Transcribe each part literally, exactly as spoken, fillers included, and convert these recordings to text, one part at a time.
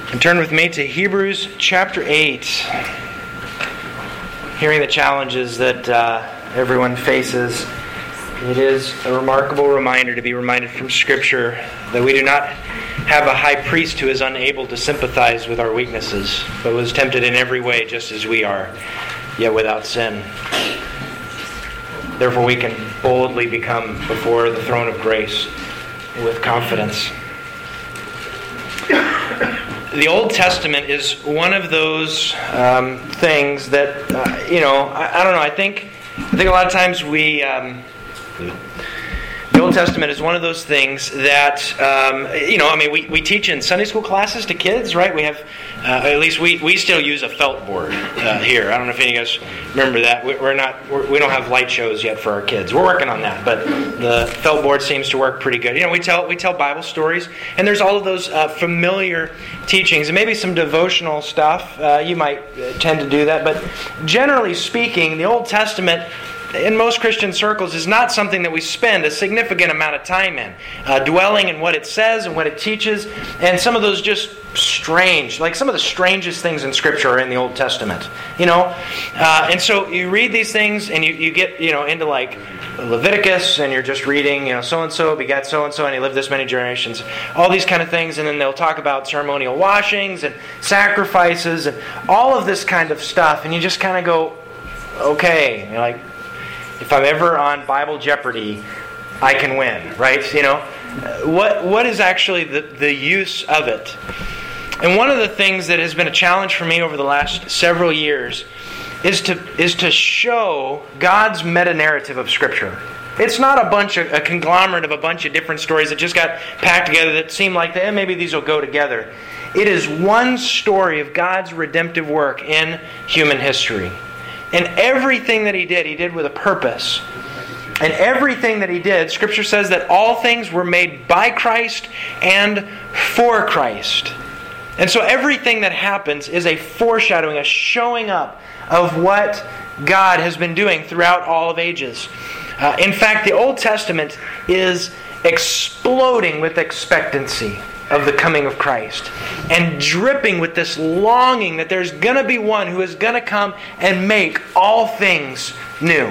And turn with me to Hebrews chapter eight. Hearing the challenges that uh, everyone faces, it is a remarkable reminder to be reminded from Scripture that we do not have a high priest who is unable to sympathize with our weaknesses, but was tempted in every way just as we are, yet without sin. Therefore we can boldly become before the throne of grace with confidence. The Old Testament is one of those um, things that, uh, you know, I, I don't know, I think I think a lot of times we... Um, the Old Testament is one of those things that, um, you know, I mean, we, we teach in Sunday school classes to kids, right? We have, uh, at least we, we still use a felt board uh, here. I don't know if any of you guys remember that. We, we're not, we're, we don't have light shows yet for our kids. We're working on that, but the felt board seems to work pretty good. You know, we tell we tell Bible stories, and there's all of those uh, familiar teachings, and maybe some devotional stuff. Uh, you might tend to do that, but generally speaking, the Old Testament, in most Christian circles, is not something that we spend a significant amount of time in, uh, dwelling in what it says and what it teaches, and some of those just strange, like some of the strangest things in Scripture are in the Old Testament, you know. Uh, and so you read these things, and you, you get, you know, into like Leviticus, and you're just reading, you know, so and so begat so and so, and he lived this many generations, all these kind of things, and then they'll talk about ceremonial washings and sacrifices and all of this kind of stuff, and you just kind of go, okay, you're like, if I'm ever on Bible Jeopardy, I can win, right? You know, what what is actually the, the use of it? And one of the things that has been a challenge for me over the last several years is to is to show God's meta-narrative of Scripture. It's not a bunch of a conglomerate of a bunch of different stories that just got packed together that seem like eh, maybe these will go together. It is one story of God's redemptive work in human history. And everything that He did, He did with a purpose. And everything that He did, Scripture says that all things were made by Christ and for Christ. And so everything that happens is a foreshadowing, a showing up of what God has been doing throughout all of ages. Uh, in fact, the Old Testament is exploding with expectancy of the coming of Christ, and dripping with this longing that there's going to be one who is going to come and make all things new.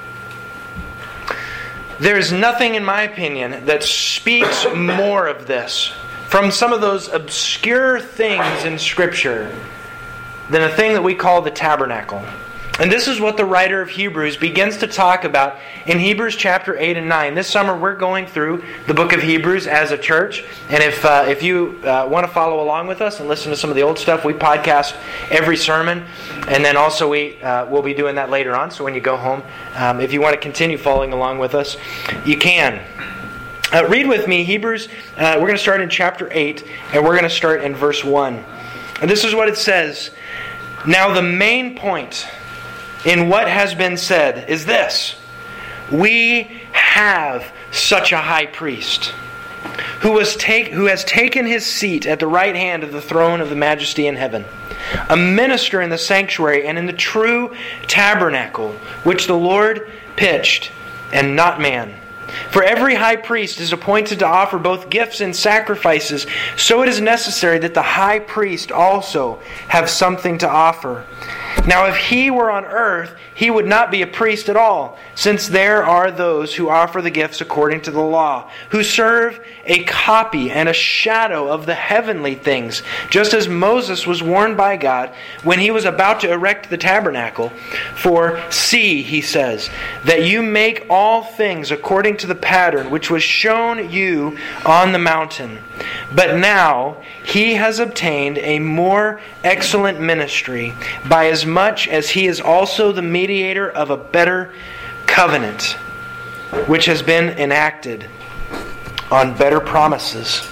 There's nothing, in my opinion, that speaks more of this from some of those obscure things in Scripture than a thing that we call the tabernacle. And this is what the writer of Hebrews begins to talk about in Hebrews chapter eight and nine. This summer we're going through the book of Hebrews as a church. And if uh, if you uh, want to follow along with us and listen to some of the old stuff, we podcast every sermon. And then also we uh, will be doing that later on. So when you go home, um, if you want to continue following along with us, you can. Uh, read with me Hebrews. Uh, we're going to start in chapter eight, and we're going to start in verse one. And this is what it says. Now the main point in what has been said is this: we have such a high priest who was take, who has taken his seat at the right hand of the throne of the majesty in heaven, a minister in the sanctuary and in the true tabernacle which the Lord pitched, and not man. For every high priest is appointed to offer both gifts and sacrifices, so it is necessary that the high priest also have something to offer. Now if he were on earth, he would not be a priest at all, since there are those who offer the gifts according to the law, who serve a copy and a shadow of the heavenly things, just as Moses was warned by God when he was about to erect the tabernacle. For see, he says, that you make all things according to the pattern which was shown you on the mountain. But now he has obtained a more excellent ministry, by as much as he is also the mediator of a better covenant, which has been enacted on better promises.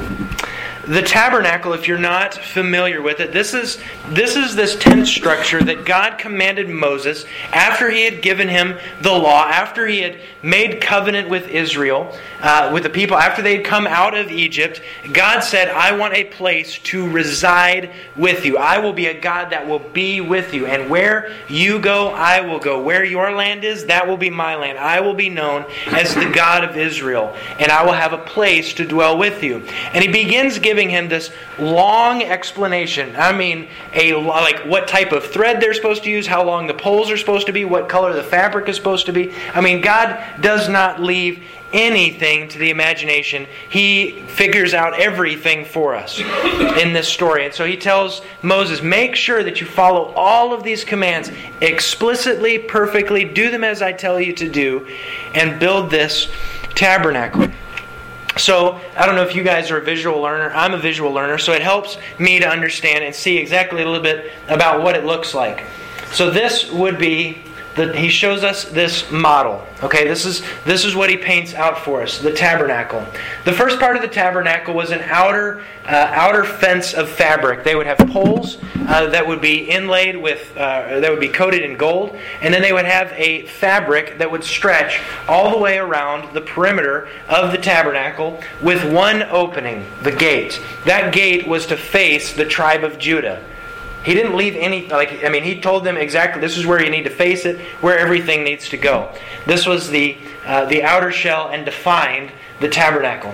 The tabernacle, if you're not familiar with it, this is this is this tent structure that God commanded Moses after He had given him the law, after He had made covenant with Israel, uh, with the people, after they had come out of Egypt. God said, I want a place to reside with you. I will be a God that will be with you. And where you go, I will go. Where your land is, that will be my land. I will be known as the God of Israel, and I will have a place to dwell with you. And He begins giving giving him this long explanation. I mean, a like what type of thread they're supposed to use, how long the poles are supposed to be, what color the fabric is supposed to be. I mean, God does not leave anything to the imagination. He figures out everything for us in this story. And so he tells Moses, make sure that you follow all of these commands explicitly, perfectly, do them as I tell you to do, and build this tabernacle. So, I don't know if you guys are a visual learner. I'm a visual learner, so it helps me to understand and see exactly a little bit about what it looks like. So this would be The, he shows us this model. Okay, this is this is what he paints out for us, the tabernacle. The first part of the tabernacle was an outer uh, outer fence of fabric. They would have poles uh, that would be inlaid with uh, that would be coated in gold, and then they would have a fabric that would stretch all the way around the perimeter of the tabernacle with one opening, the gate. That gate was to face the tribe of Judah. He didn't leave any, like, I mean, he told them exactly, this is where you need to face it, where everything needs to go. This was the uh, the outer shell and defined the tabernacle.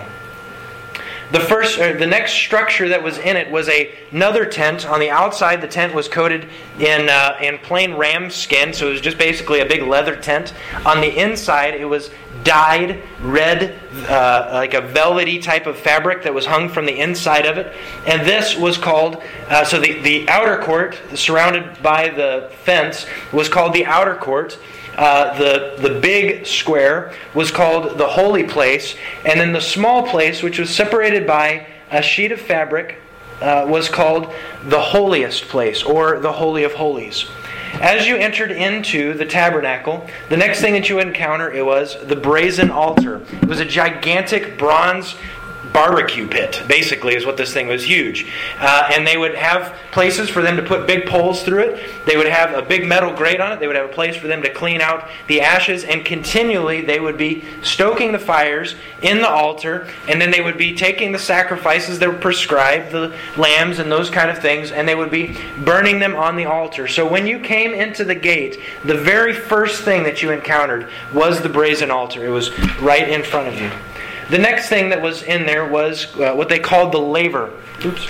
The first, or the next structure that was in it was a, another tent. On the outside, the tent was coated in uh, in plain ram skin, so it was just basically a big leather tent. On the inside, it was dyed red, uh, like a velvety type of fabric that was hung from the inside of it. And this was called, uh, so the, the outer court, surrounded by the fence, was called the outer court. Uh, the the big square was called the holy place, and then the small place, which was separated by a sheet of fabric, uh, was called the holiest place, or the Holy of Holies. As you entered into the tabernacle, the next thing that you would encounter, it was the brazen altar. It was a gigantic bronze barbecue pit, basically, is what this thing was. Huge. Uh, and they would have places for them to put big poles through it. They would have a big metal grate on it. They would have a place for them to clean out the ashes. And continually they would be stoking the fires in the altar. And then they would be taking the sacrifices that were prescribed, the lambs and those kind of things, and they would be burning them on the altar. So when you came into the gate, the very first thing that you encountered was the brazen altar. It was right in front of you. The next thing that was in there was uh, what they called the laver. Oops.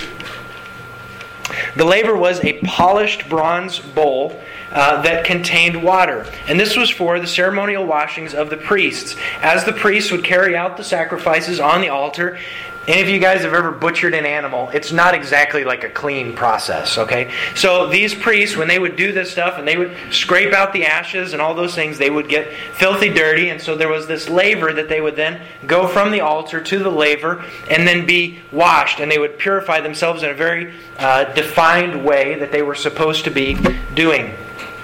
The laver was a polished bronze bowl uh, that contained water. And this was for the ceremonial washings of the priests. As the priests would carry out the sacrifices on the altar, any of you guys have ever butchered an animal, it's not exactly like a clean process, okay? So these priests, when they would do this stuff and they would scrape out the ashes and all those things, they would get filthy dirty. And so there was this laver that they would then go from the altar to the laver and then be washed. And they would purify themselves in a very uh, defined way that they were supposed to be doing.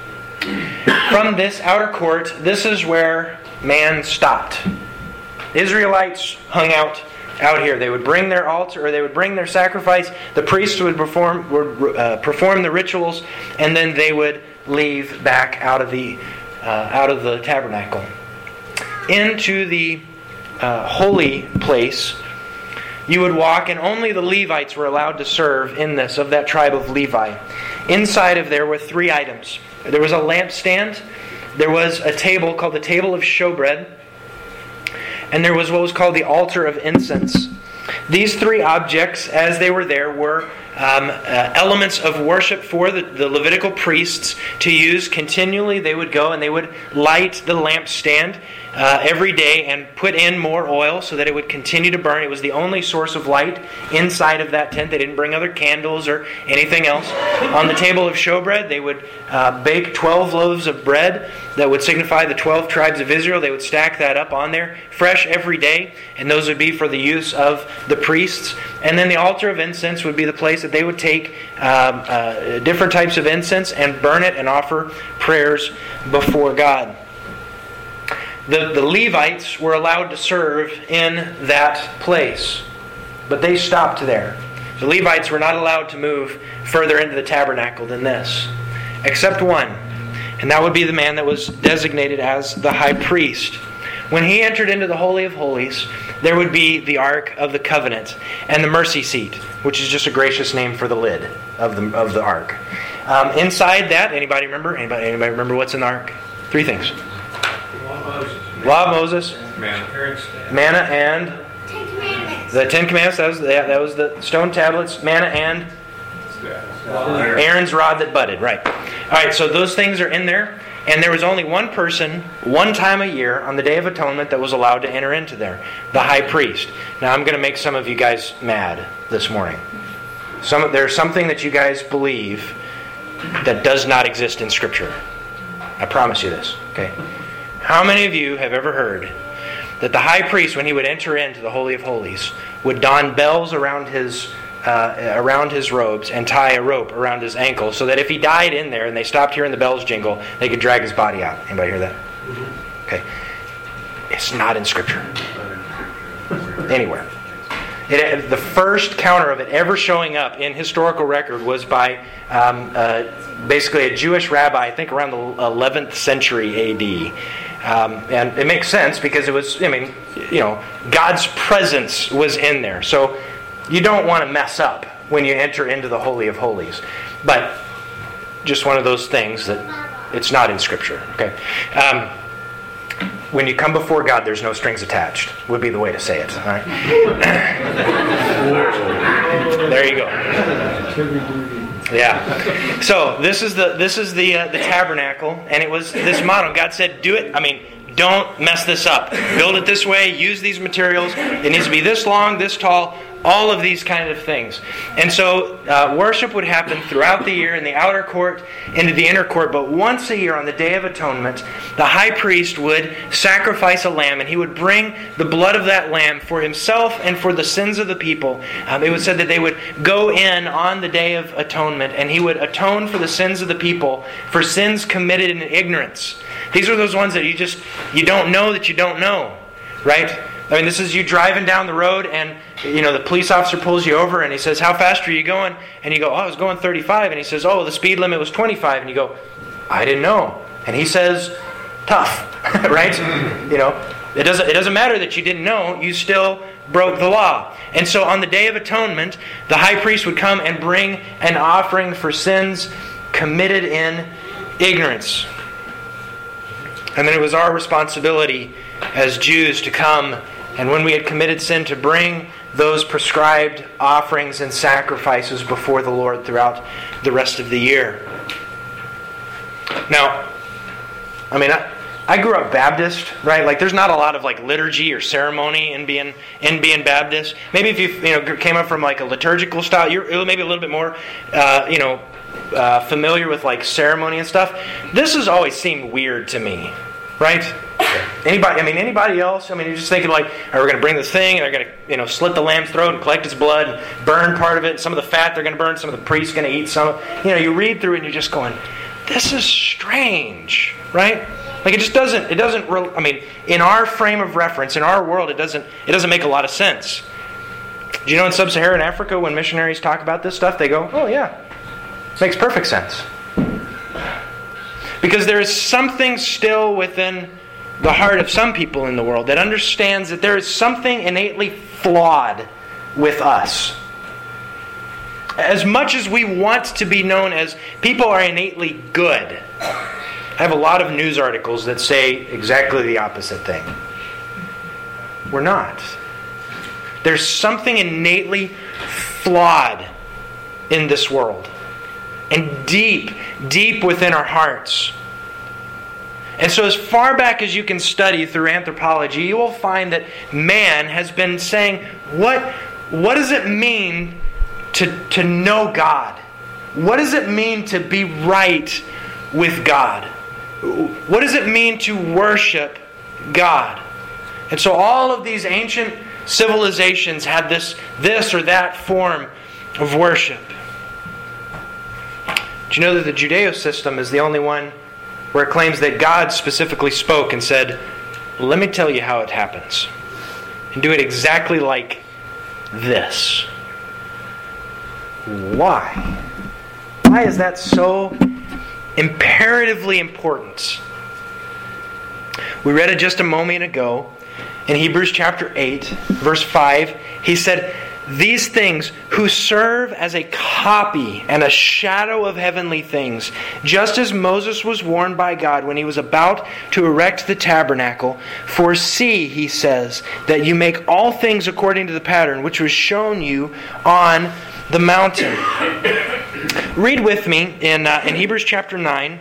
From this outer court, this is where man stopped. Israelites hung out out here. They would bring their altar, or they would bring their sacrifice. The priests would perform would uh, perform the rituals, and then they would leave back out of the uh, out of the tabernacle into the uh, holy place. You would walk, and only the Levites were allowed to serve in this, of that tribe of Levi. Inside of there were three items. There was a lampstand. There was a table called the table of showbread. And there was what was called the altar of incense. These three objects, as they were there, were um, uh, elements of worship for the, the Levitical priests to use continually. They would go and they would light the lampstand uh, every day and put in more oil so that it would continue to burn. It was the only source of light inside of that tent. They didn't bring other candles or anything else. On the table of showbread, they would uh, bake twelve loaves of bread that would signify the twelve tribes of Israel. They would stack that up on there fresh every day, and those would be for the use of the priests. And then the altar of incense would be the place that they would take um, uh, different types of incense and burn it and offer prayers before God. The, the Levites were allowed to serve in that place, but they stopped there. The Levites were not allowed to move further into the tabernacle than this, except one, and that would be the man that was designated as the high priest. When he entered into the Holy of Holies, there would be the Ark of the Covenant and the mercy seat, which is just a gracious name for the lid of the of the Ark. Um, inside that, anybody remember? Anybody, anybody remember what's in the Ark? Three things. Law of Moses. Law of Moses. Manna. Manna and Ten Commandments. The Ten Commandments, that was, that was the stone tablets, manna, and Aaron's rod that budded. Right. All right, so those things are in there. And there was only one person, one time a year, on the Day of Atonement that was allowed to enter into there. The high priest. Now, I'm going to make some of you guys mad this morning. Some, there's something that you guys believe that does not exist in Scripture. I promise you this. Okay. How many of you have ever heard that the high priest, when he would enter into the Holy of Holies, would don bells around his uh, around his robes and tie a rope around his ankle, so that if he died in there and they stopped hearing the bells jingle, they could drag his body out? Anybody hear that? Okay. It's not in Scripture. Anywhere. It, the first counter of it ever showing up in historical record was by um, uh, basically a Jewish rabbi, I think around the eleventh century A D. Um, and it makes sense because it was, I mean, you know, God's presence was in there. So you don't want to mess up when you enter into the Holy of Holies. But just one of those things that it's not in Scripture. Okay. Um, when you come before God, there's no strings attached, would be the way to say it. All right. There you go. Yeah. So this is the this is the uh, the tabernacle, and it was this model. God said, "Do it." I mean, don't mess this up. Build it this way. Use these materials. It needs to be this long, this tall. All of these kind of things. And so uh, worship would happen throughout the year in the outer court, into the inner court. But once a year on the Day of Atonement, the high priest would sacrifice a lamb, and he would bring the blood of that lamb for himself and for the sins of the people. Um, it was said that they would go in on the Day of Atonement, and he would atone for the sins of the people, for sins committed in ignorance. These are those ones that you just, you don't know that you don't know, right? I mean, this is you driving down the road, and you know the police officer pulls you over, and he says, "How fast are you going?" And you go, "Oh, I was going thirty-five." And he says, "Oh, the speed limit was twenty-five." And you go, "I didn't know." And he says, "Tough," right? You know, it doesn't. It doesn't matter that you didn't know; you still broke the law. And so, on the Day of Atonement, the high priest would come and bring an offering for sins committed in ignorance. And then it was our responsibility as Jews to come, and when we had committed sin, to bring those prescribed offerings and sacrifices before the Lord throughout the rest of the year. Now, I mean, I, I grew up Baptist, right? Like, there's not a lot of like liturgy or ceremony in being in being Baptist. Maybe if you you know came up from like a liturgical style, you're maybe a little bit more uh, you know uh, familiar with like ceremony and stuff. This has always seemed weird to me, right? Anybody? I mean, anybody else? I mean, you're just thinking like, are we going to bring this thing, and they're going to, you know, slit the lamb's throat and collect its blood, and burn part of it. Some of the fat they're going to burn. Some of the priest's going to eat some. You know, you read through it and you're just going, this is strange, right? Like it just doesn't. It doesn't. Re- I mean, in our frame of reference, in our world, it doesn't. It doesn't make a lot of sense. Do you know in sub-Saharan Africa, when missionaries talk about this stuff, they go, "Oh yeah, makes perfect sense," because there is something still within the heart of some people in the world that understands that there is something innately flawed with us. As much as we want to be known as people are innately good, I have a lot of news articles that say exactly the opposite thing. We're not. There's something innately flawed in this world. And deep, deep within our hearts. And so as far back as you can study through anthropology, you will find that man has been saying, what, what does it mean to, to know God? What does it mean to be right with God? What does it mean to worship God? And so all of these ancient civilizations had this, this or that form of worship. Do you know that the Judeo system is the only one where it claims that God specifically spoke and said, "Let me tell you how it happens. And do it exactly like this." Why? Why is that so imperatively important? We read it just a moment ago in Hebrews chapter eight, verse five. He said, these things, who serve as a copy and a shadow of heavenly things, just as Moses was warned by God when he was about to erect the tabernacle. For see, he says, that you make all things according to the pattern which was shown you on the mountain. Read with me in, uh, in Hebrews chapter nine.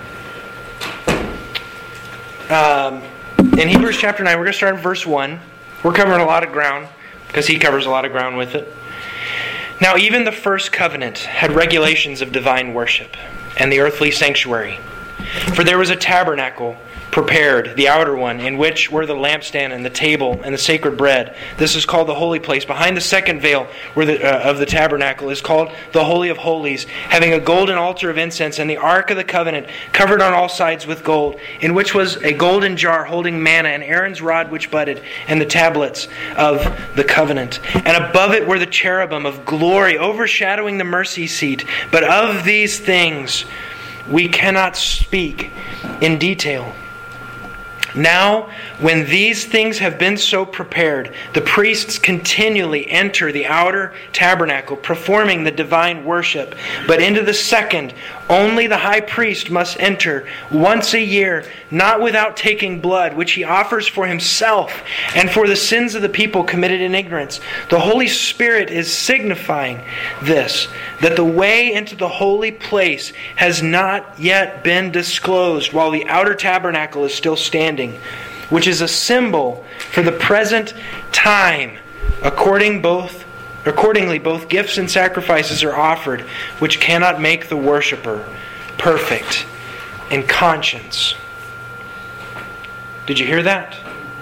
Um, in Hebrews chapter nine, we're going to start in verse one. We're covering a lot of ground, because he covers a lot of ground with it. Now even the first covenant had regulations of divine worship and the earthly sanctuary. For there was a tabernacle prepared, the outer one, in which were the lampstand and the table and the sacred bread. This is called the holy place. Behind the second veil where the, uh, of the tabernacle is called the Holy of Holies, having a golden altar of incense and the ark of the covenant covered on all sides with gold, in which was a golden jar holding manna and Aaron's rod which budded and the tablets of the covenant. And above it were the cherubim of glory overshadowing the mercy seat. But of these things we cannot speak in detail. Now, when these things have been so prepared, the priests continually enter the outer tabernacle, performing the divine worship. But into the second, only the high priest must enter once a year, not without taking blood, which he offers for himself and for the sins of the people committed in ignorance. The Holy Spirit is signifying this, that the way into the holy place has not yet been disclosed while the outer tabernacle is still standing, which is a symbol for the present time. According both, accordingly, both gifts and sacrifices are offered, which cannot make the worshiper perfect in conscience. Did you hear that?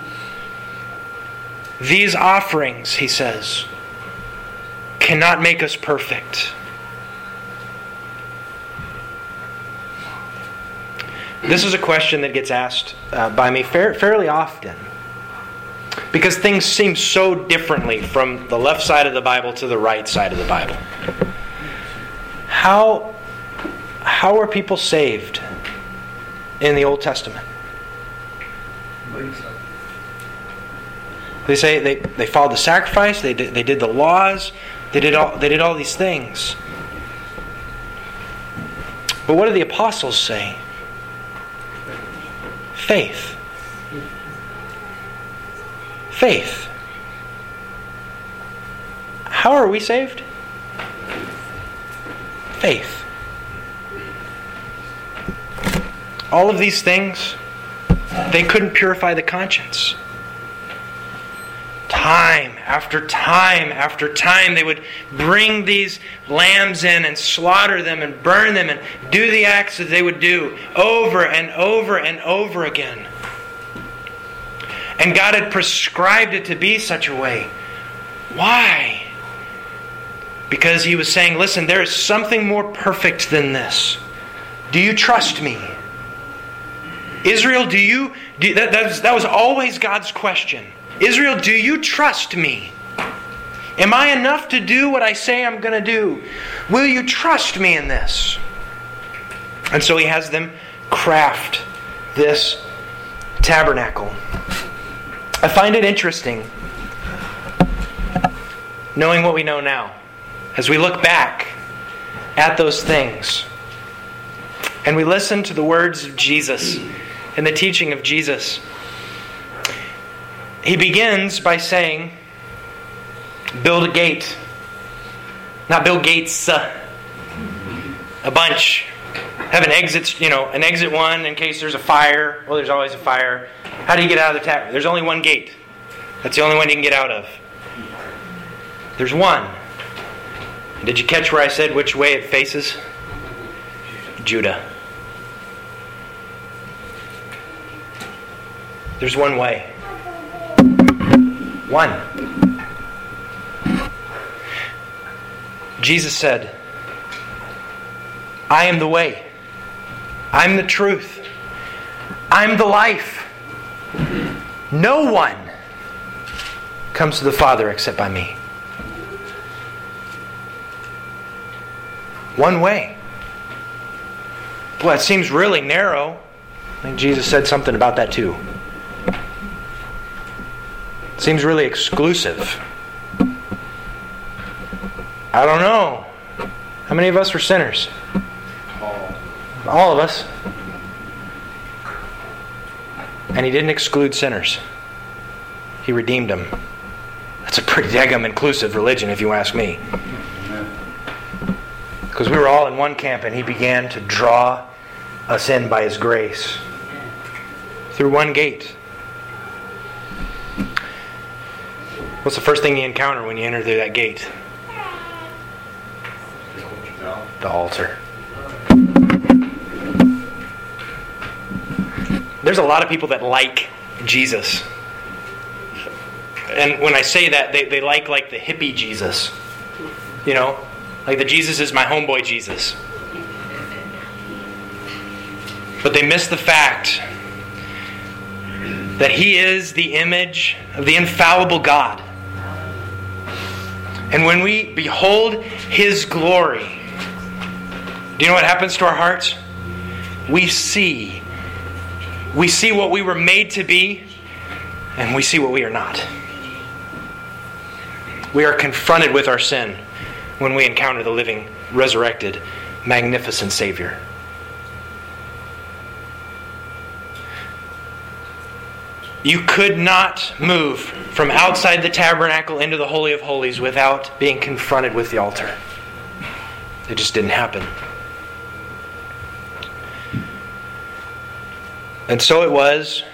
These offerings, he says, cannot make us perfect. This is a question that gets asked uh, by me fair, fairly often, because things seem so differently from the left side of the Bible to the right side of the Bible. How, how are people saved in the Old Testament? They say they, they followed the sacrifice, they did, they did the laws, they did all they did all these things. But what do the apostles say? Faith. Faith. How are we saved? Faith. All of these things, they couldn't purify the conscience. Time after time after time, they would bring these lambs in and slaughter them and burn them and do the acts that they would do over and over and over again. And God had prescribed it to be such a way. Why? Because He was saying, listen, there is something more perfect than this. Do you trust me? Israel, do you... Do, that, that, was, that was always God's question. Israel, do you trust me? Am I enough to do what I say I'm going to do? Will you trust me in this? And so He has them craft this tabernacle. I find it interesting, knowing what we know now, as we look back at those things and we listen to the words of Jesus and the teaching of Jesus. He begins by saying, build a gate. Not build gates, uh, a bunch. Have an exit, you know, an exit one in case there's a fire. Well, there's always a fire. How do you get out of the tabernacle? There's only one gate. That's the only one you can get out of. There's one. Did you catch where I said which way it faces? Judah. There's one way. One. Jesus said, I am the way. I'm the truth. I'm the life. No one comes to the Father except by me. One way. Well, it seems really narrow. I think Jesus said something about that too. It seems really exclusive. I don't know. How many of us were sinners? All. All of us. And He didn't exclude sinners. He redeemed them. That's a pretty daggum inclusive religion, if you ask me. Because we were all in one camp, and He began to draw us in by His grace through one gate. What's the first thing you encounter when you enter through that gate? The altar. There's a lot of people that like Jesus. And when I say that, they, they like like the hippie Jesus. You know? Like the Jesus is my homeboy Jesus. But they miss the fact that He is the image of the infallible God. And when we behold His glory, do you know what happens to our hearts? We see. We see what we were made to be, and we see what we are not. We are confronted with our sin when we encounter the living, resurrected, magnificent Savior. You could not move from outside the tabernacle into the Holy of Holies without being confronted with the altar. It just didn't happen. And so it was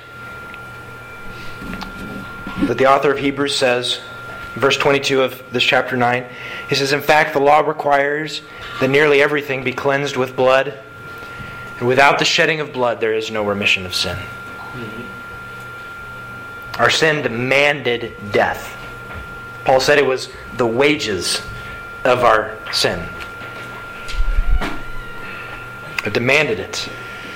that the author of Hebrews says, verse twenty-two of this chapter nine, he says, in fact, the law requires that nearly everything be cleansed with blood, and without the shedding of blood there is no remission of sin. Mm-hmm. Our sin demanded death. Paul said it was the wages of our sin. It demanded it.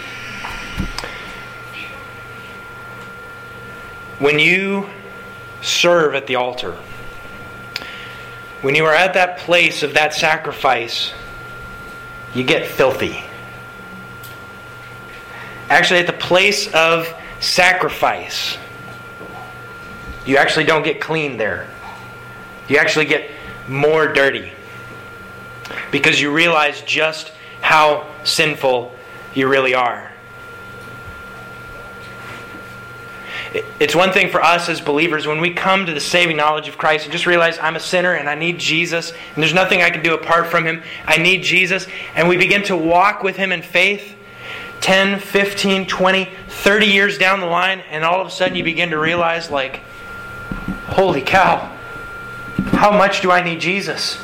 When you serve at the altar, when you are at that place of that sacrifice, you get filthy. Actually, at the place of sacrifice, you actually don't get clean there. You actually get more dirty. Because you realize just how sinful you really are. It's one thing for us as believers when we come to the saving knowledge of Christ and just realize I'm a sinner and I need Jesus and there's nothing I can do apart from Him. I need Jesus. And we begin to walk with Him in faith ten, fifteen, twenty, thirty years down the line, and all of a sudden you begin to realize, like, holy cow, how much do I need Jesus?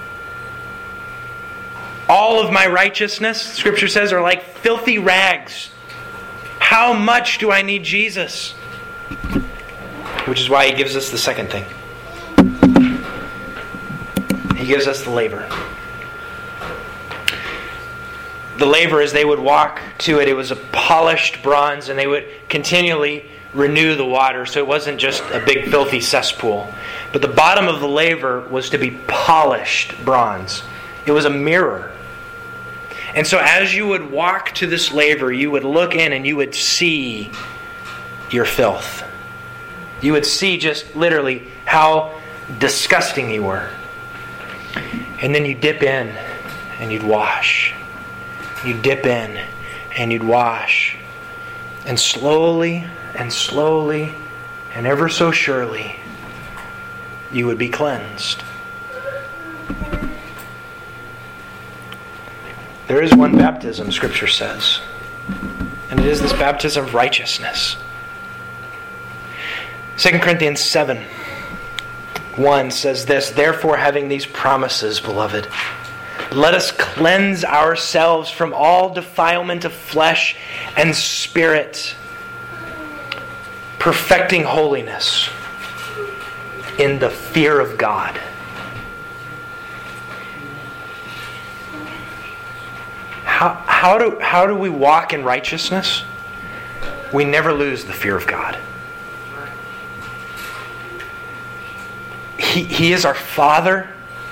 All of my righteousness, Scripture says, are like filthy rags. How much do I need Jesus? Which is why He gives us the second thing. He gives us the laver. The laver, as they would walk to it, it was a polished bronze, and they would continually renew the water, so it wasn't just a big filthy cesspool. But the bottom of the laver was to be polished bronze. It was a mirror. And so as you would walk to this laver, you would look in and you would see your filth. You would see just literally how disgusting you were. And then you dip in and you'd wash. You'd dip in and you'd wash. And slowly and slowly and ever so surely, you would be cleansed. There is one baptism, Scripture says. And it is this baptism of righteousness. Second Corinthians seven one says this, therefore, having these promises, beloved, let us cleanse ourselves from all defilement of flesh and spirit, perfecting holiness in the fear of God. How, how, do, how do we walk in righteousness? We never lose the fear of God. He, he is our Father.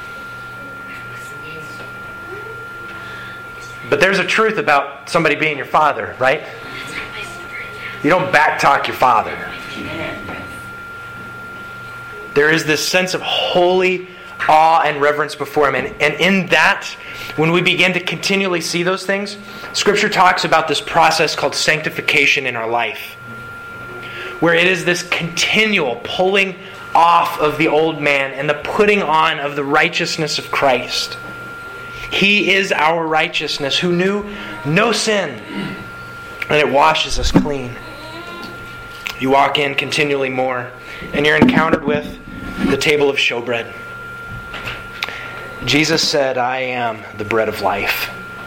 But there's a truth about somebody being your father, right? You don't backtalk your father. There is this sense of holy awe and reverence before Him. And, and in that, when we begin to continually see those things, Scripture talks about this process called sanctification in our life, where it is this continual pulling off of the old man and the putting on of the righteousness of Christ. He is our righteousness, who knew no sin, and it washes us clean. You walk in continually more, and you're encountered with the table of showbread. Jesus said, I am the bread of life.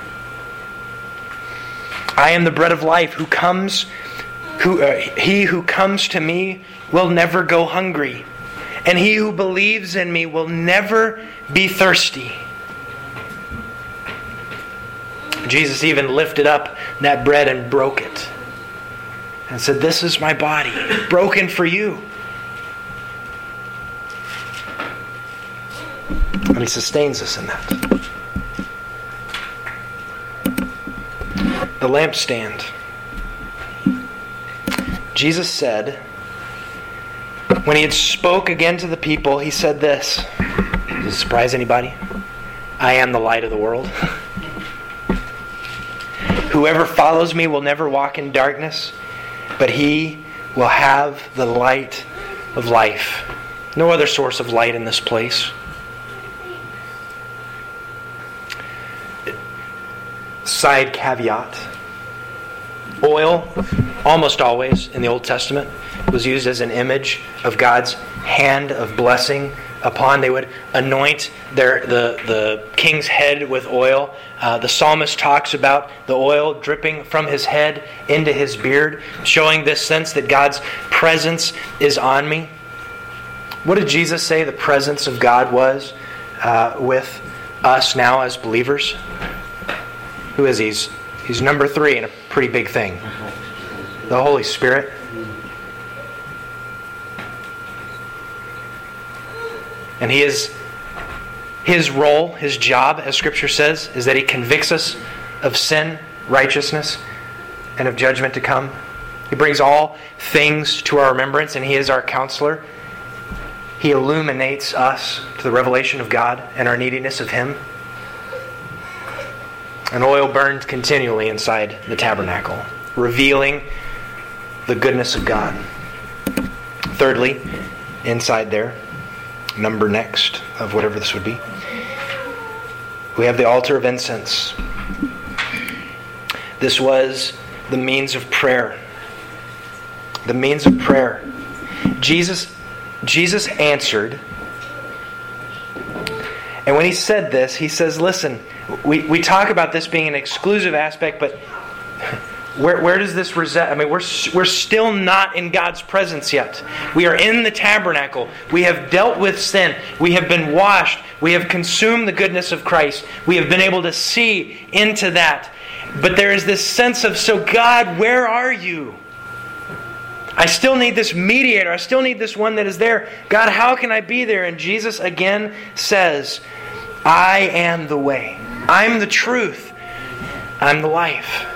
I am the bread of life. Who comes, who uh, he who comes to me will never go hungry, and he who believes in me will never be thirsty. Jesus even lifted up that bread and broke it and said, this is my body, broken for you. And He sustains us in that. The lampstand. Jesus said, when He had spoke again to the people, He said this. Does it surprise anybody? I am the light of the world. Whoever follows me will never walk in darkness, but he will have the light of life. No other source of light in this place. Side caveat. Oil, almost always in the Old Testament, was used as an image of God's hand of blessing upon. They would anoint their the, the king's head with oil. Uh, the psalmist talks about the oil dripping from his head into his beard, showing this sense that God's presence is on me. What did Jesus say the presence of God was uh, with us now as believers? Who is he? He's, he's number three in a pretty big thing. The Holy Spirit. And He is, His role, His job, as Scripture says, is that He convicts us of sin, righteousness, and of judgment to come. He brings all things to our remembrance, and He is our counselor. He illuminates us to the revelation of God and our neediness of Him. And oil burned continually inside the tabernacle, revealing the goodness of God. Thirdly, inside there, number next of whatever this would be, we have the altar of incense. This was the means of prayer. The means of prayer. Jesus, Jesus answered. And when He said this, He says, listen, we, we talk about this being an exclusive aspect, but Where, where does this reside? I mean, we're we're still not in God's presence yet. We are in the tabernacle. We have dealt with sin. We have been washed. We have consumed the goodness of Christ. We have been able to see into that. But there is this sense of, so God, where are you? I still need this mediator. I still need this one that is there. God, how can I be there? And Jesus again says, I am the way. I'm the truth. I'm the life.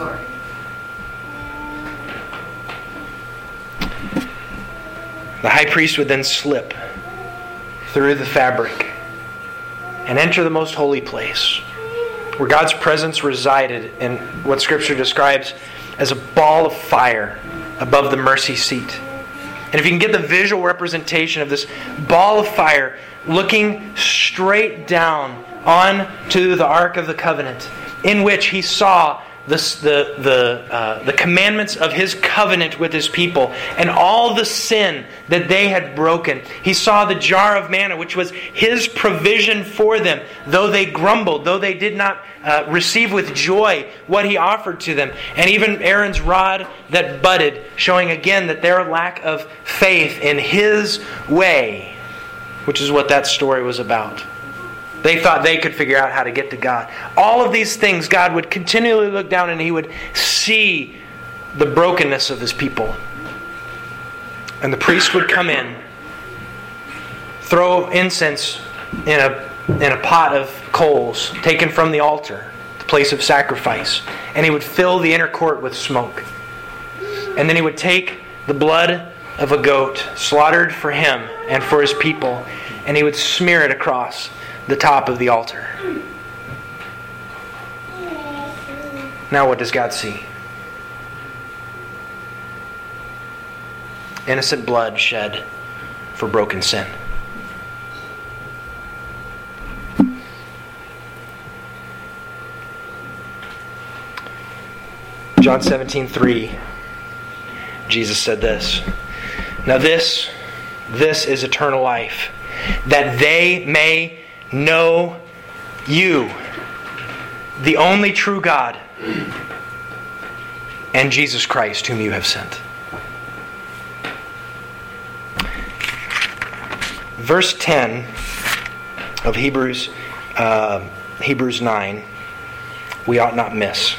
The high priest would then slip through the fabric and enter the most holy place, where God's presence resided in what Scripture describes as a ball of fire above the mercy seat. And if you can get the visual representation of this ball of fire looking straight down onto the Ark of the Covenant, in which He saw This, the the uh, the commandments of His covenant with His people and all the sin that they had broken. He saw the jar of manna, which was His provision for them, though they grumbled, though they did not uh, receive with joy what He offered to them. And even Aaron's rod that budded, showing again that their lack of faith in His way, which is what that story was about. They thought they could figure out how to get to God. All of these things, God would continually look down and He would see the brokenness of His people. And the priest would come in, throw incense in a, in a pot of coals taken from the altar, the place of sacrifice, and he would fill the inner court with smoke. And then he would take the blood of a goat slaughtered for him and for his people, and he would smear it across the top of the altar. Now what does God see? Innocent blood shed for broken sin. John seventeen three, Jesus said this. Now this, this is eternal life, that they may know you, the only true God, and Jesus Christ, whom you have sent. Verse ten of Hebrews, uh, Hebrews nine, we ought not miss.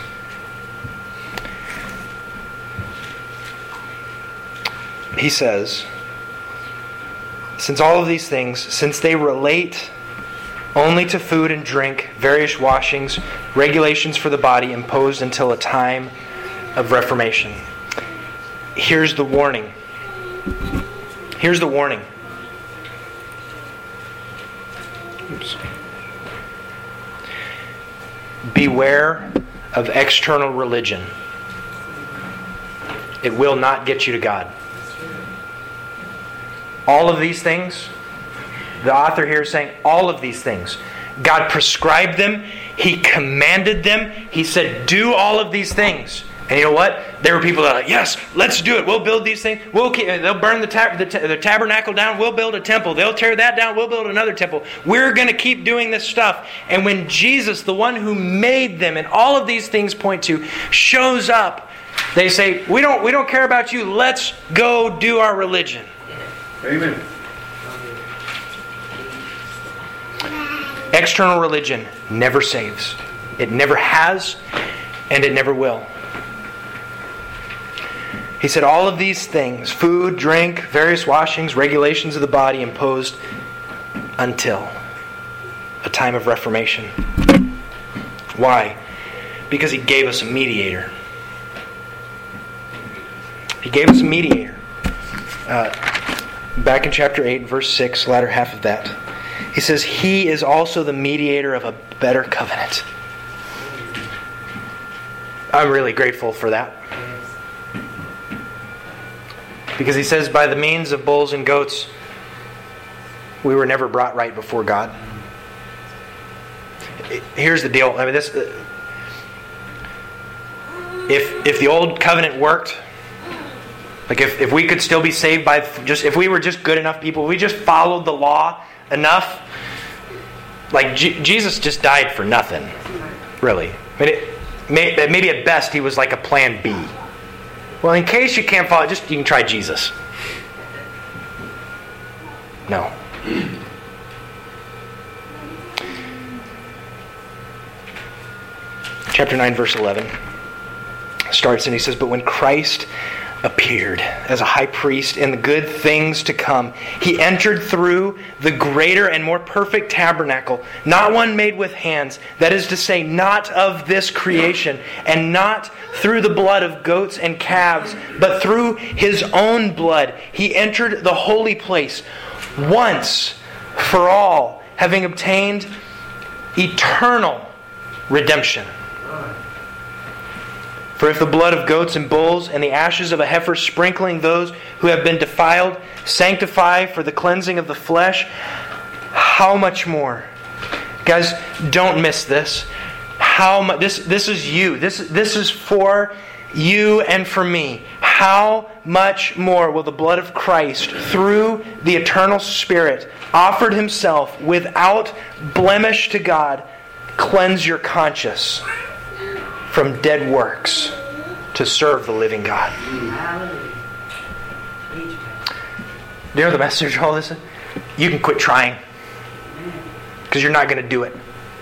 He says, since all of these things, since they relate only to food and drink, various washings, regulations for the body imposed until a time of reformation. Here's the warning. Here's the warning. Oops. Beware of external religion. It will not get you to God. All of these things, the author here is saying all of these things. God prescribed them. He commanded them. He said, do all of these things. And you know what? There were people that are like, yes, let's do it. We'll build these things. We'll keep, they'll burn the, tab- the, t- the tabernacle down. We'll build a temple. They'll tear that down. We'll build another temple. We're going to keep doing this stuff. And when Jesus, the one who made them and all of these things point to, shows up, they say, we don't, we don't care about you. Let's go do our religion. Amen. External religion never saves. It never has, and it never will. He said all of these things, food, drink, various washings, regulations of the body imposed until a time of reformation. Why? Because He gave us a mediator. He gave us a mediator. Uh, back in chapter eight, verse six, latter half of that. He says, He is also the mediator of a better covenant. I'm really grateful for that. Because He says, by the means of bulls and goats, we were never brought right before God. Here's the deal. I mean, this. If if the old covenant worked, like if, if we could still be saved by just if we were just good enough people, we just followed the law enough. Like G- Jesus just died for nothing, really. I mean, it, may, maybe at best He was like a plan B. Well, in case you can't follow, just you can try Jesus. No. Chapter nine, verse eleven starts, and he says, but when Christ appeared as a high priest in the good things to come, He entered through the greater and more perfect tabernacle, not one made with hands, that is to say, not of this creation, and not through the blood of goats and calves, but through His own blood. He entered the holy place once for all, having obtained eternal redemption. For if the blood of goats and bulls and the ashes of a heifer sprinkling those who have been defiled sanctify for the cleansing of the flesh, how much more? Guys, don't miss this. How much? This this is you. This this is for you and for me. How much more will the blood of Christ, through the eternal Spirit, offered Himself without blemish to God, cleanse your conscience from dead works to serve the living God? Do you know the message of all this? You can quit trying, because you're not going to do it.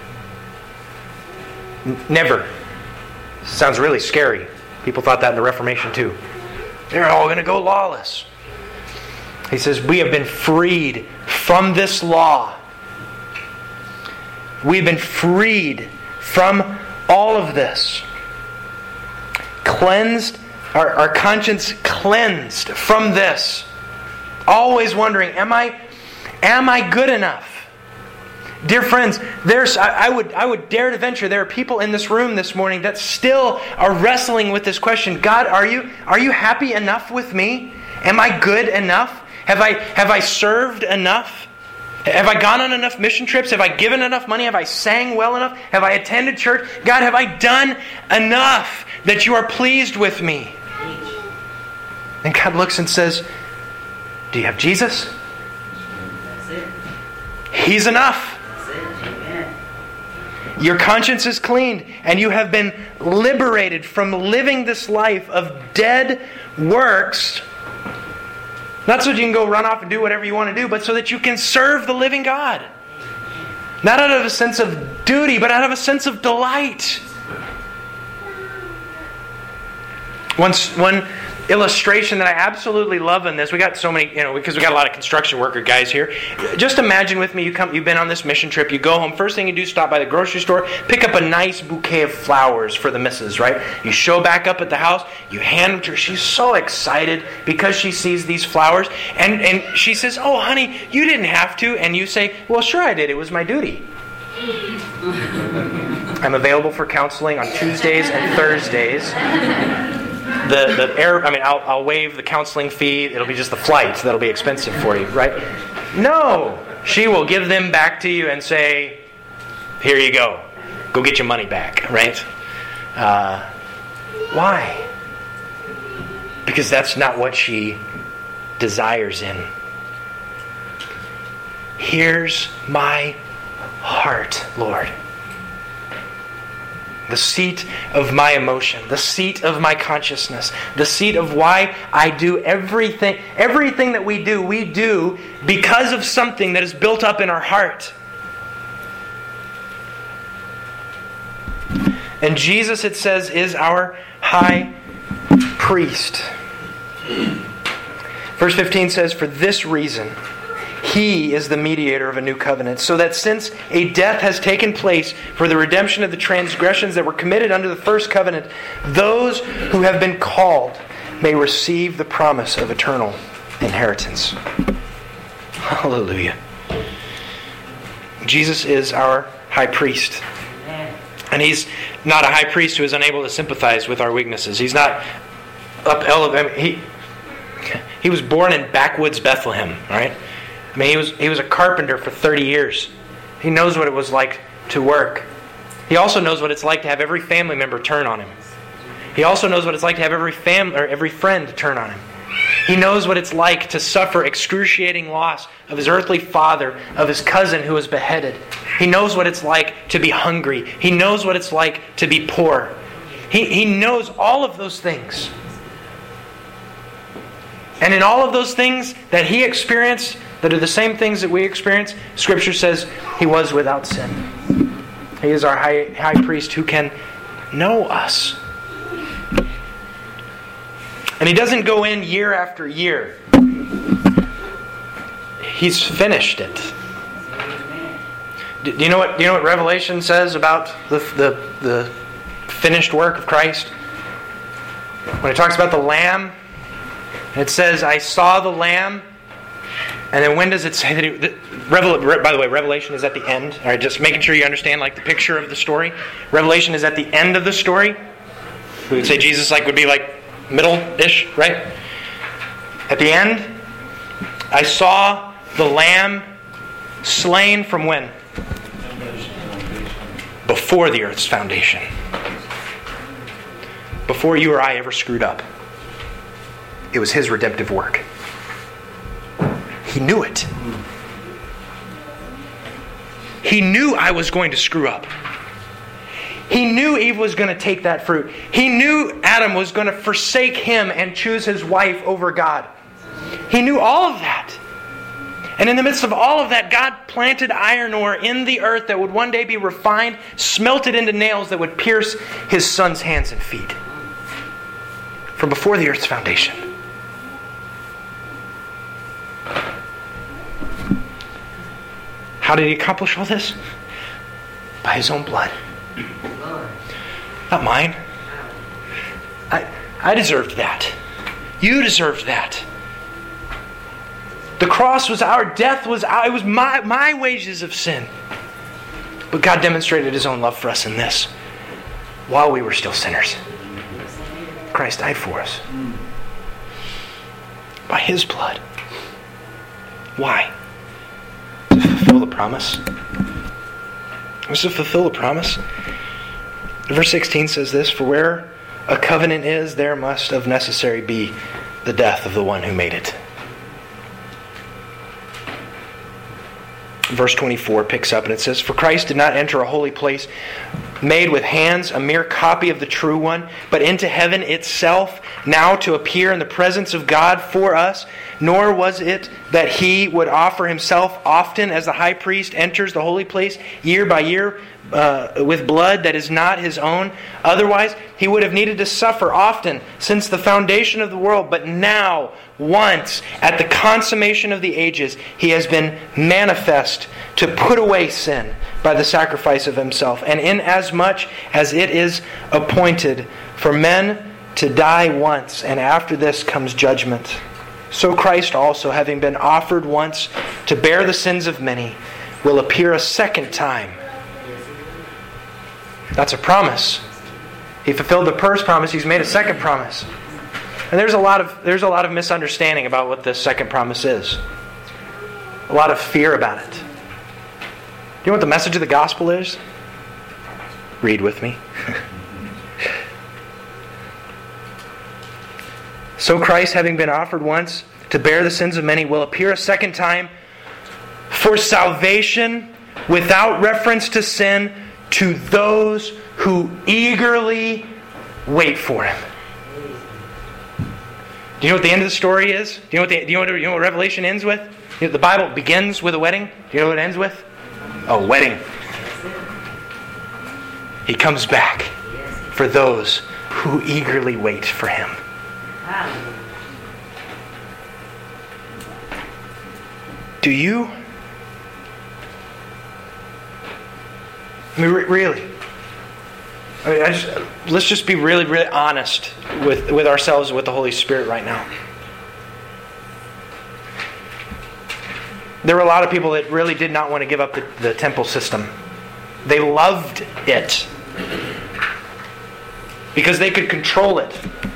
N- never. Sounds really scary. People thought that in the Reformation too. They're all going to go lawless. He says, we have been freed from this law. We've been freed from all of this. Cleansed, our, our conscience cleansed from this. Always wondering, am I Am I good enough? Dear friends, there's I, I would I would dare to venture there are people in this room this morning that still are wrestling with this question. God, are you are you happy enough with me? Am I good enough? Have I have I served enough? Have I gone on enough mission trips? Have I given enough money? Have I sang well enough? Have I attended church? God, have I done enough that you are pleased with me? And God looks and says, do you have Jesus? That's it. He's enough. That's it. Amen. Your conscience is cleaned, and you have been liberated from living this life of dead works. Not so that you can go run off and do whatever you want to do, but so that you can serve the living God. Not out of a sense of duty, but out of a sense of delight. Once, one illustration that I absolutely love in this, we got so many, you know, because we got a lot of construction worker guys here. Just imagine with me, you come, you've been on this mission trip, you go home, first thing you do, stop by the grocery store, pick up a nice bouquet of flowers for the missus, right? You show back up at the house, you hand them to her, she's so excited because she sees these flowers, and, and she says, oh honey, you didn't have to, and you say, well sure I did, it was my duty. I'm available for counseling on Tuesdays and Thursdays. The the air, I mean, I'll, I'll waive the counseling fee. It'll be just the flight that'll be expensive for you, right? No. She will give them back to you and say, here you go. Go get your money back, right? Uh, why? Because that's not what she desires in. Here's my heart, Lord. The seat of my emotion, the seat of my consciousness, the seat of why I do everything. Everything that we do, we do because of something that is built up in our heart. And Jesus, it says, is our high priest. Verse fifteen says, for this reason, He is the mediator of a new covenant, so that since a death has taken place for the redemption of the transgressions that were committed under the first covenant, those who have been called may receive the promise of eternal inheritance. Hallelujah. Jesus is our high priest. And He's not a high priest who is unable to sympathize with our weaknesses. He's not up elevated. He, he was born in backwoods Bethlehem, right? I mean, he was he was a carpenter for thirty years. He knows what it was like to work. He also knows what it's like to have every family member turn on him. He also knows what it's like to have every family or every friend turn on him. He knows what it's like to suffer excruciating loss of his earthly father, of his cousin who was beheaded. He knows what it's like to be hungry. He knows what it's like to be poor. He, he knows all of those things. And in all of those things that He experienced, that are the same things that we experience, Scripture says He was without sin. He is our high, high priest who can know us. And He doesn't go in year after year. He's finished it. Do you know what, do you know what Revelation says about the, the, the finished work of Christ? When it talks about the Lamb, it says, I saw the Lamb. And then when does it say that he, the, Revel, by the way, Revelation is at the end. All right, just making sure you understand like the picture of the story. Revelation is at the end of the story. We would say Jesus like would be like middle-ish, right? At the end, I saw the Lamb slain from when? Before the earth's foundation. Before you or I ever screwed up. It was His redemptive work. He knew it. He knew I was going to screw up. He knew Eve was going to take that fruit. He knew Adam was going to forsake him and choose his wife over God. He knew all of that. And in the midst of all of that, God planted iron ore in the earth that would one day be refined, smelted into nails that would pierce His Son's hands and feet. From before the earth's foundation. How did He accomplish all this? By His own blood. Not mine. I, I deserved that. You deserved that. The cross was our death, was our, it was my, my wages of sin. But God demonstrated His own love for us in this. While we were still sinners, Christ died for us. By His blood. Why? To fulfill the promise. It was to fulfill the promise. Verse sixteen says this, "For where a covenant is, there must of necessary be the death of the one who made it." Verse twenty-four picks up and it says, "For Christ did not enter a holy place made with hands, a mere copy of the true one, but into heaven itself, now to appear in the presence of God for us. Nor was it that He would offer Himself often as the high priest enters the holy place year by year uh, with blood that is not His own. Otherwise, He would have needed to suffer often since the foundation of the world. But now, once, at the consummation of the ages, He has been manifest to put away sin by the sacrifice of Himself. And inasmuch as it is appointed for men to die once, and after this comes judgment, so Christ also, having been offered once to bear the sins of many, will appear a second time." That's a promise. He fulfilled the first promise. He's made a second promise. And there's a lot of there's a lot of misunderstanding about what this second promise is. A lot of fear about it. Do you know what the message of the gospel is? Read with me. "So Christ, having been offered once to bear the sins of many, will appear a second time for salvation without reference to sin to those who eagerly wait for Him." Do you know what the end of the story is? Do you know what, the, do you know what, you know what Revelation ends with? You know, the Bible begins with a wedding. Do you know what it ends with? A wedding. He comes back for those who eagerly wait for Him. Do you? I mean, re- really. I mean, I just, let's just be really, really honest with, with ourselves and with the Holy Spirit right now. There were a lot of people that really did not want to give up the, the temple system. They loved it because they could control it.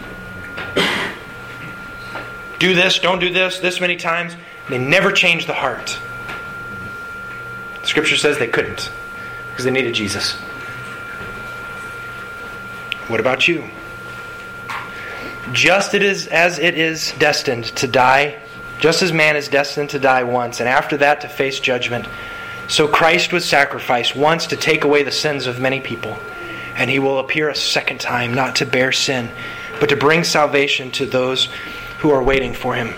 Do this, don't do this, this many times. They never changed the heart. Scripture says they couldn't because they needed Jesus. What about you? Just it is as it is destined to die, just as man is destined to die once, and after that to face judgment, so Christ was sacrificed once to take away the sins of many people, and He will appear a second time, not to bear sin, but to bring salvation to those who are waiting for Him.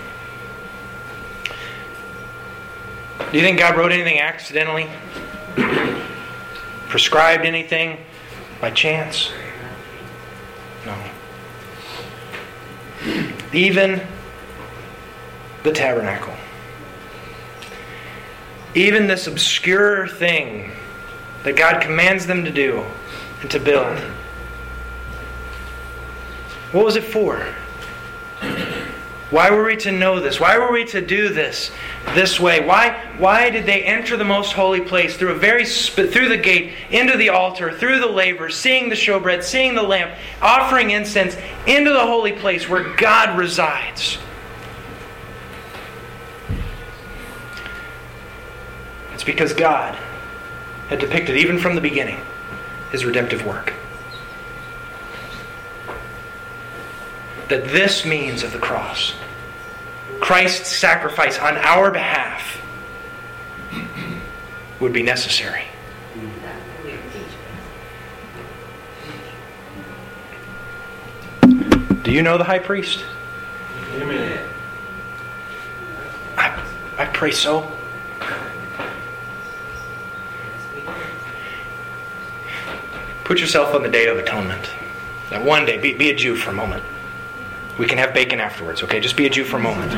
Do you think God wrote anything accidentally? Prescribed anything by chance? No. Even the tabernacle. Even this obscure thing that God commands them to do and to build. What was it for? Why were we to know this? Why were we to do this this way? Why, why did they enter the most holy place through a very sp- through the gate, into the altar, through the laver, seeing the showbread, seeing the lamp, offering incense, into the holy place where God resides? It's because God had depicted, even from the beginning, His redemptive work. That this means of the cross, Christ's sacrifice on our behalf, would be necessary. Do you know the high priest? Amen. I, I pray so. Put yourself on the Day of Atonement. Now one day, be, be a Jew for a moment. We can have bacon afterwards, okay? Just be a Jew for a moment.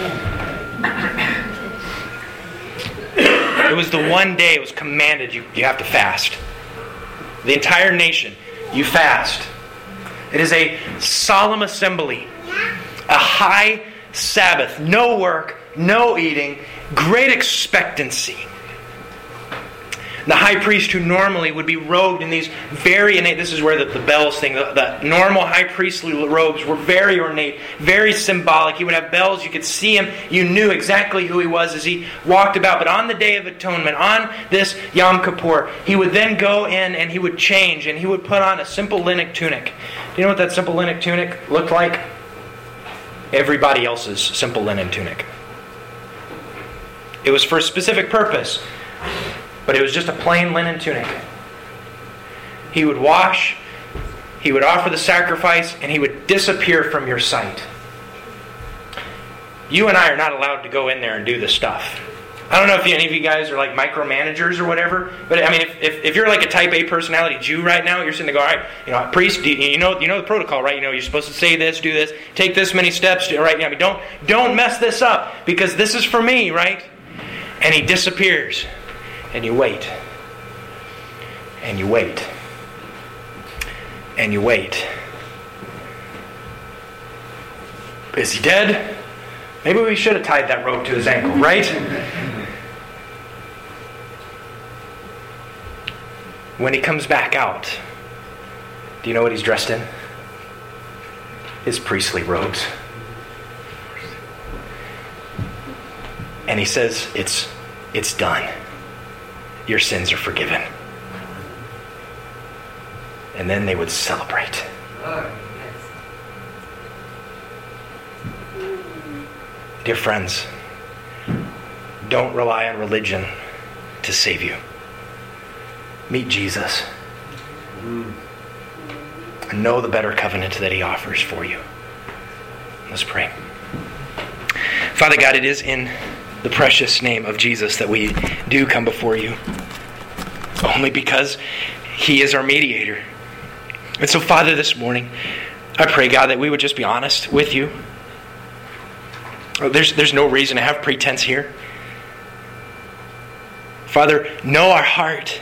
It was the one day it was commanded you, you have to fast. The entire nation, you fast. It is a solemn assembly. A high Sabbath. No work, no eating, great expectancy. The high priest, who normally would be robed in these very ornate, this is where the, the bells thing, the, the normal high priestly robes were very ornate, very symbolic. He would have bells, you could see him, you knew exactly who he was as he walked about. But on the Day of Atonement, on this Yom Kippur, he would then go in and he would change and he would put on a simple linen tunic. Do you know what that simple linen tunic looked like? Everybody else's simple linen tunic. It was for a specific purpose. But it was just a plain linen tunic. He would wash, he would offer the sacrifice, and he would disappear from your sight. You and I are not allowed to go in there and do this stuff. I don't know if any of you guys are like micromanagers or whatever, but I mean, if, if, if you're like a type A personality Jew right now, you're sitting there going, all right, you know, priest, you, you know you know the protocol, right? You know, you're supposed to say this, do this, take this many steps, right? I mean, don't, don't mess this up, because this is for me, right? And he disappears. And you wait. And you wait. And you wait. Is he dead? Maybe we should have tied that rope to his ankle, right? When he comes back out, do you know what he's dressed in? His priestly robes. And he says, it's, it's done. Your sins are forgiven. And then they would celebrate. Dear friends, don't rely on religion to save you. Meet Jesus. And know the better covenant that he offers for you. Let's pray. Father God, it is in the precious name of Jesus that we do come before you, only because he is our mediator. And so, Father, this morning, I pray, God, that we would just be honest with you. There's, there's no reason to have pretense here. Father, know our heart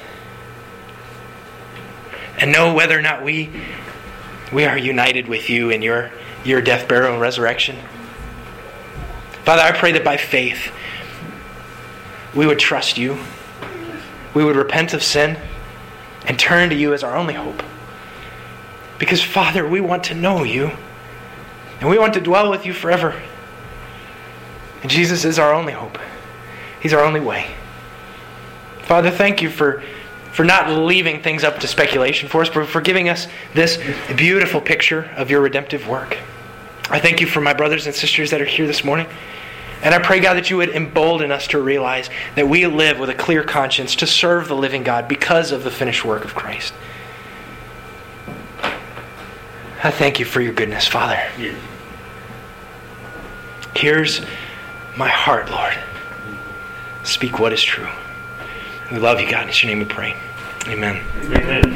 and know whether or not we, we are united with you in your, your death, burial, and resurrection. Father, I pray that by faith, we would trust you. We would repent of sin and turn to you as our only hope. Because, Father, we want to know you. And we want to dwell with you forever. And Jesus is our only hope. He's our only way. Father, thank you for, for not leaving things up to speculation for us, but for giving us this beautiful picture of your redemptive work. I thank you for my brothers and sisters that are here this morning. And I pray, God, that you would embolden us to realize that we live with a clear conscience to serve the living God because of the finished work of Christ. I thank you for your goodness, Father. Yeah. Here's my heart, Lord. Speak what is true. We love you, God. In your name we pray. Amen. Amen.